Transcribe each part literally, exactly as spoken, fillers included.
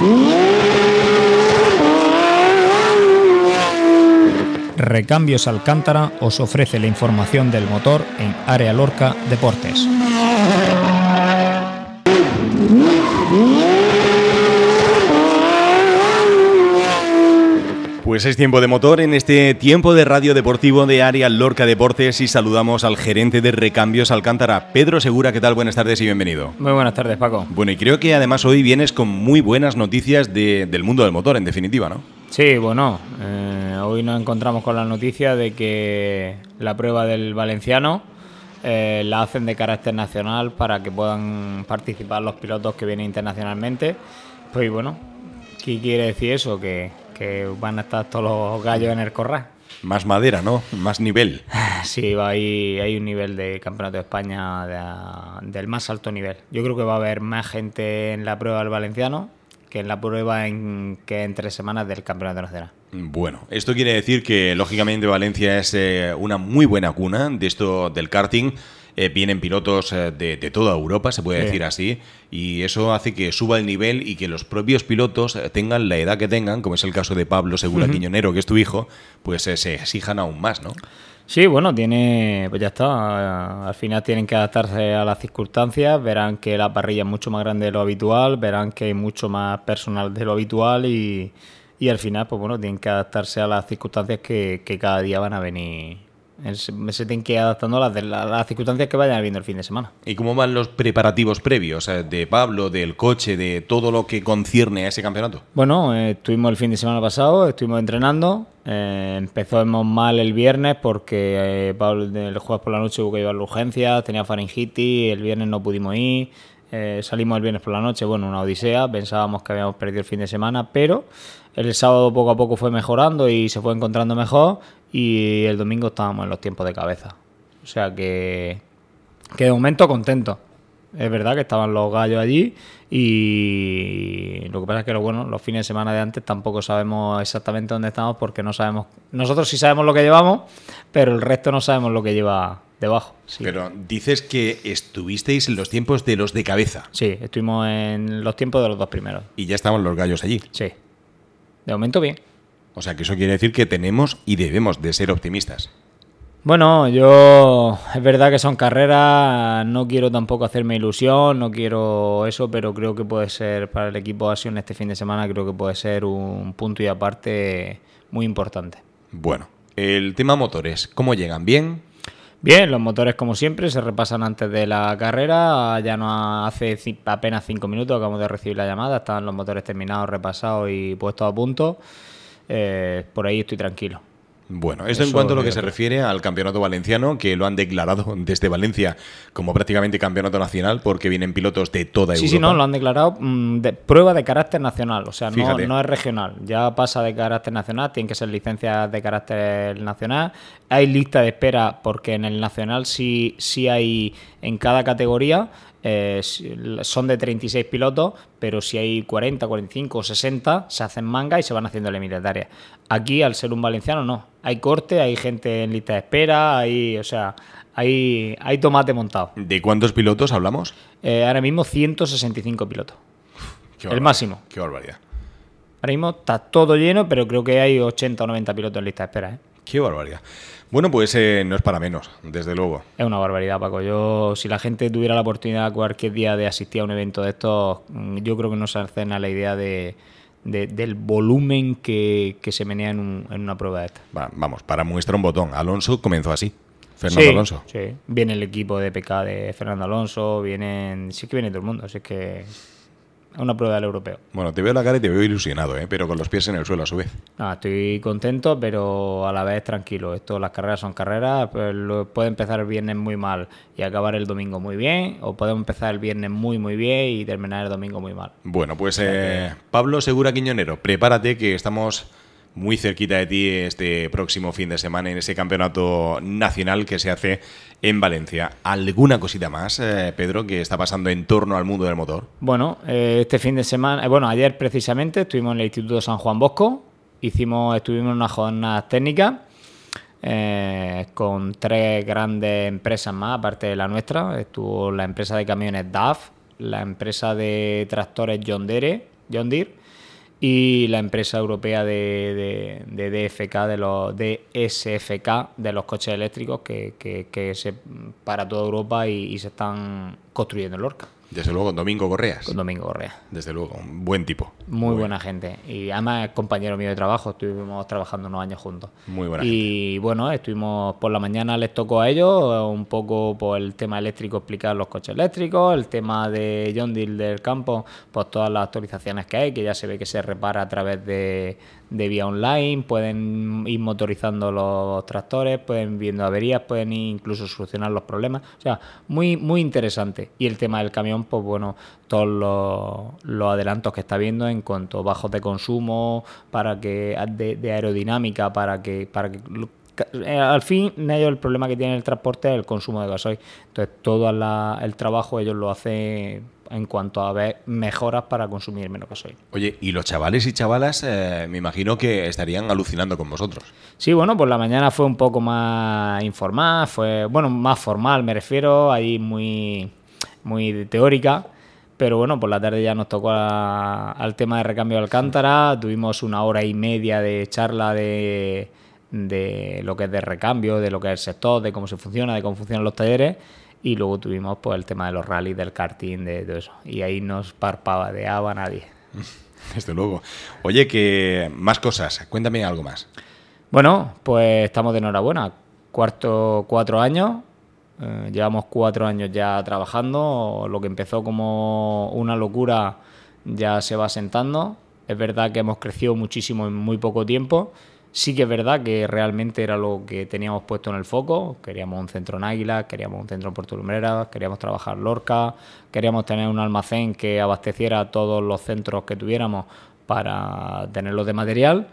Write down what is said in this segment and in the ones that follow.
Recambios Alcántara os ofrece la información del motor en Área Lorca Deportes. Pues es tiempo de motor en este tiempo de radio deportivo de Área Lorca Deportes y saludamos al gerente de Recambios Alcántara, Pedro Segura. ¿Qué tal? Buenas tardes y bienvenido. Muy buenas tardes, Paco. Bueno, y creo que además hoy vienes con muy buenas noticias de, del mundo del motor, en definitiva, ¿no? Sí, bueno, eh, hoy nos encontramos con la noticia de que la prueba del Valenciano eh, la hacen de carácter nacional para que puedan participar los pilotos que vienen internacionalmente. Pues bueno, ¿qué quiere decir eso? Que... que van a estar todos los gallos en el corral. Más madera, ¿no? Más nivel. Sí, hay, hay un nivel de Campeonato de España de, del más alto nivel. Yo creo que va a haber más gente en la prueba del Valenciano que en la prueba en, que en tres semanas del Campeonato Nacional. Bueno, esto quiere decir que, lógicamente, Valencia es eh, una muy buena cuna de esto del karting. Eh, vienen pilotos eh, de, de toda Europa, se puede sí. decir así, y eso hace que suba el nivel y que los propios pilotos eh, tengan la edad que tengan, como es el caso de Pablo Segura uh-huh. Quiñonero, que es tu hijo, pues eh, se exijan aún más, ¿no? Sí, bueno, tiene, pues ya está, al final tienen que adaptarse a las circunstancias, verán que la parrilla es mucho más grande de lo habitual, verán que hay mucho más personal de lo habitual y, y al final, pues bueno, tienen que adaptarse a las circunstancias que, que cada día van a venir. Se, se tienen que ir adaptando a las, de, a las circunstancias que vayan habiendo el fin de semana. ¿Y cómo van los preparativos previos eh, de Pablo, del coche, de todo lo que concierne a ese campeonato? Bueno, eh, estuvimos el fin de semana pasado, estuvimos entrenando. Eh, empezamos mal el viernes porque eh, Pablo el jueves por la noche hubo que llevar la urgencia, tenía faringitis, el viernes no pudimos ir. Eh, salimos el viernes por la noche, bueno, una odisea, pensábamos que habíamos perdido el fin de semana, pero el sábado poco a poco fue mejorando y se fue encontrando mejor y el domingo estábamos en los tiempos de cabeza. O sea que, que de momento contento. Es verdad que estaban los gallos allí y lo que pasa es que lo bueno, los fines de semana de antes tampoco sabemos exactamente dónde estamos porque no sabemos, nosotros sí sabemos lo que llevamos, pero el resto no sabemos lo que lleva debajo. Sí. Pero dices que estuvisteis en los tiempos de los de cabeza. Sí, estuvimos en los tiempos de los dos primeros. Y ya estaban los gallos allí. Sí. De momento bien. O sea que eso quiere decir que tenemos y debemos de ser optimistas. Bueno, yo... Es verdad que son carreras, no quiero tampoco hacerme ilusión, no quiero eso, pero creo que puede ser, para el equipo de Asion este fin de semana, creo que puede ser un punto y aparte muy importante. Bueno, el tema motores, ¿cómo llegan? ¿Bien? Bien, los motores como siempre se repasan antes de la carrera, ya no hace apenas cinco minutos acabamos de recibir la llamada, estaban los motores terminados, repasados y puestos a punto, eh, por ahí estoy tranquilo. Bueno, esto Eso en cuanto a lo que se refiere al campeonato valenciano, que lo han declarado desde Valencia como prácticamente campeonato nacional porque vienen pilotos de toda sí, Europa. Sí, sí, no, lo han declarado mmm, de prueba de carácter nacional, o sea, no, no es regional, ya pasa de carácter nacional, tienen que ser licencias de carácter nacional. Hay lista de espera porque en el nacional sí, sí hay en cada categoría. Eh, son de treinta y seis pilotos, pero si hay cuarenta, cuarenta y cinco o sesenta se hacen manga y se van haciendo eliminatorias. Aquí, al ser un valenciano, no. Hay corte, hay gente en lista de espera, hay, o sea, hay, hay tomate montado. ¿De cuántos pilotos hablamos? Eh, ahora mismo ciento sesenta y cinco pilotos. El máximo. Qué barbaridad. Ahora mismo está todo lleno, pero creo que hay ochenta o noventa pilotos en lista de espera, ¿eh? Qué barbaridad. Bueno, pues eh, no es para menos, desde luego. Es una barbaridad, Paco. Yo, si la gente tuviera la oportunidad cualquier día de asistir a un evento de estos, yo creo que no se hacen a la idea de, de, del volumen que, que se menea en, un, en una prueba de estas. Va, vamos, para muestra un botón. Alonso comenzó así. Fernando sí, Alonso. Sí, viene el equipo de P K de Fernando Alonso, vienen, sí que viene todo el mundo, así es que es una prueba del europeo. Bueno, te veo la cara y te veo ilusionado, ¿eh? Pero con los pies en el suelo a su vez. Ah, estoy contento, pero a la vez tranquilo. Esto, las carreras son carreras, pues lo, puede empezar el viernes muy mal y acabar el domingo muy bien, o podemos empezar el viernes muy muy bien y terminar el domingo muy mal. Bueno, pues eh, Pablo Segura Quiñonero, prepárate que estamos muy cerquita de ti este próximo fin de semana en ese campeonato nacional que se hace en Valencia. ¿Alguna cosita más, eh, Pedro, que está pasando en torno al mundo del motor? Bueno, eh, este fin de semana, eh, bueno, ayer precisamente estuvimos en el Instituto San Juan Bosco, hicimos, estuvimos en unas jornadas técnicas eh, con tres grandes empresas más, aparte de la nuestra. Estuvo la empresa de camiones D A F, la empresa de tractores John Deere, John Deere, y la empresa europea de, de, de D F K, de los D S F K, de los coches eléctricos que, que, que se para toda Europa y, y se están construyendo en Lorca. Desde luego, Domingo Correas. Con Domingo Correa. Desde luego, un buen tipo. Muy Muy buena gente. Y además es compañero mío de trabajo, estuvimos trabajando unos años juntos. Muy buena Y gente. bueno, estuvimos por la mañana, les tocó a ellos un poco por el tema eléctrico, explicar los coches eléctricos, el tema de John Deere del campo, pues todas las actualizaciones que hay, que ya se ve que se repara a través de, de vía online, pueden ir motorizando los tractores, pueden ir viendo averías, pueden ir incluso solucionar los problemas. O sea, muy, muy interesante. Y el tema del camión, pues bueno, todos los, los adelantos que está viendo en cuanto a bajos de consumo, para que de, de aerodinámica, para que para que eh, al fin ellos el problema que tiene el transporte es el consumo de gasoil. Entonces todo la, el trabajo ellos lo hacen en cuanto a ver mejoras para consumir menos gasoil. Oye, y los chavales y chavalas eh, me imagino que estarían alucinando con vosotros. Sí, bueno, por la mañana fue un poco más informal, fue, bueno, más formal me refiero, ahí muy, muy teórica. Pero bueno, por la tarde ya nos tocó a, al tema de recambio de Alcántara, tuvimos una hora y media de charla de, de lo que es de recambio, de lo que es el sector, de cómo se funciona, de cómo funcionan los talleres, y luego tuvimos pues el tema de los rallies, del karting, de todo eso. Y ahí nos parpadeaba nadie. Desde luego. Oye, que más cosas, cuéntame algo más. Bueno, pues estamos de enhorabuena, cuarto, cuatro años. Eh, llevamos cuatro años ya trabajando, lo que empezó como una locura ya se va asentando. Es verdad que hemos crecido muchísimo en muy poco tiempo. Sí que es verdad que realmente era lo que teníamos puesto en el foco. Queríamos un centro en Águilas, queríamos un centro en Puerto Lumbreras, queríamos trabajar Lorca, queríamos tener un almacén que abasteciera todos los centros que tuviéramos para tenerlos de material.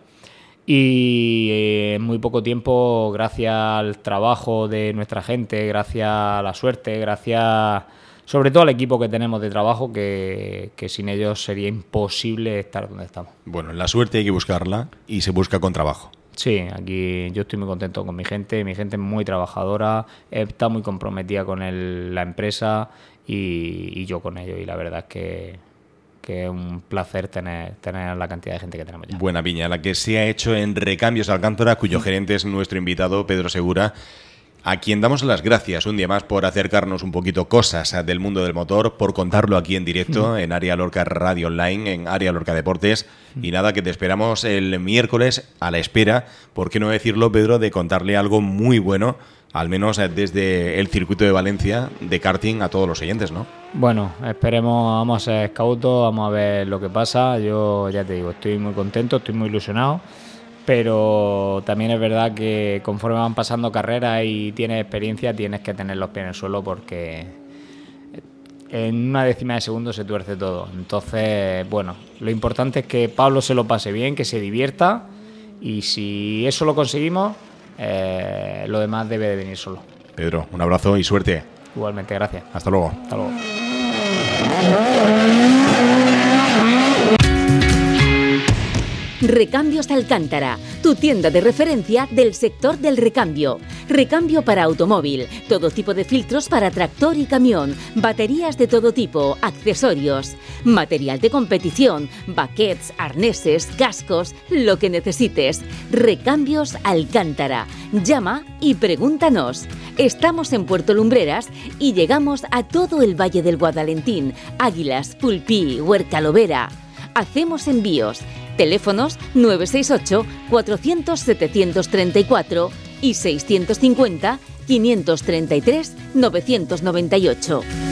Y en muy poco tiempo, gracias al trabajo de nuestra gente, gracias a la suerte, gracias sobre todo al equipo que tenemos de trabajo, que, que sin ellos sería imposible estar donde estamos. Bueno, la suerte hay que buscarla y se busca con trabajo. Sí, aquí yo estoy muy contento con mi gente, mi gente es muy trabajadora, está muy comprometida con el, la empresa y, y yo con ellos, y la verdad es que... que es un placer tener, tener la cantidad de gente que tenemos ya. Buena piña, la que se ha hecho en Recambios Alcántara, cuyo gerente es nuestro invitado, Pedro Segura, a quien damos las gracias un día más por acercarnos un poquito cosas del mundo del motor, por contarlo aquí en directo, en Área Lorca Radio Online, en Área Lorca Deportes. Y nada, que te esperamos el miércoles a la espera, por qué no decirlo, Pedro, de contarle algo muy bueno, al menos desde el circuito de Valencia, de karting a todos los oyentes, ¿no? Bueno, esperemos, vamos a ser cautos, vamos a ver lo que pasa. Yo ya te digo, estoy muy contento, estoy muy ilusionado, pero también es verdad que conforme van pasando carreras y tienes experiencia, tienes que tener los pies en el suelo, porque en una décima de segundo se tuerce todo. Entonces, bueno, lo importante es que Pablo se lo pase bien, que se divierta, y si eso lo conseguimos, eh, lo demás debe de venir solo. Pedro, un abrazo y suerte. Igualmente, gracias. Hasta luego. Hasta luego. Recambios Alcántara, tu tienda de referencia del sector del recambio. Recambio para automóvil, todo tipo de filtros para tractor y camión, baterías de todo tipo, accesorios, material de competición, baquets, arneses, cascos, lo que necesites. Recambios Alcántara. Llama y pregúntanos. Estamos en Puerto Lumbreras y llegamos a todo el Valle del Guadalentín, Águilas, Pulpí, Huercalovera. Hacemos envíos. Teléfonos nueve seis ocho, cuatrocientos, setecientos treinta y cuatro y seiscientos cincuenta, quinientos treinta y tres, novecientos noventa y ocho.